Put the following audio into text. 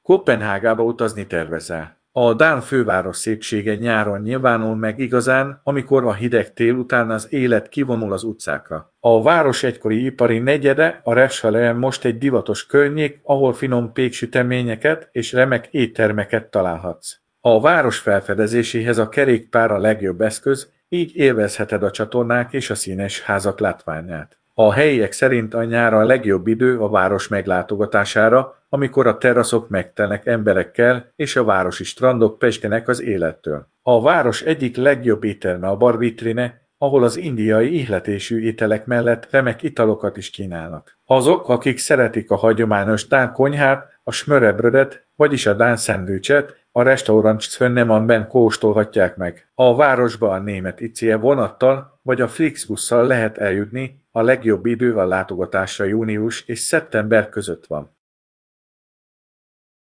Koppenhágába utazni tervezel. A Dán főváros szépsége nyáron nyilvánul meg igazán, amikor a hideg tél után az élet kivonul az utcákra. A város egykori ipari negyede, a Repsaleem most egy divatos környék, ahol finom péksüteményeket és remek éttermeket találhatsz. A város felfedezéséhez a kerékpár a legjobb eszköz, így élvezheted a csatornák és a színes házak látványát. A helyiek szerint a nyár a legjobb idő a város meglátogatására, amikor a teraszok megtelnek emberekkel, és a városi strandok pezsgenek az élettől. A város egyik legjobb étterme a barvitrine, ahol az indiai ihletésű ételek mellett remek italokat is kínálnak. Azok, akik szeretik a hagyományos dán konyhát, a smørrebrödet, vagyis a dán szendvicset, a restaurant Svennemansben kóstolhatják meg. A városba a német ICE vonattal vagy a Flixbusszal lehet eljutni, a legjobb idő a látogatásra június és szeptember között van.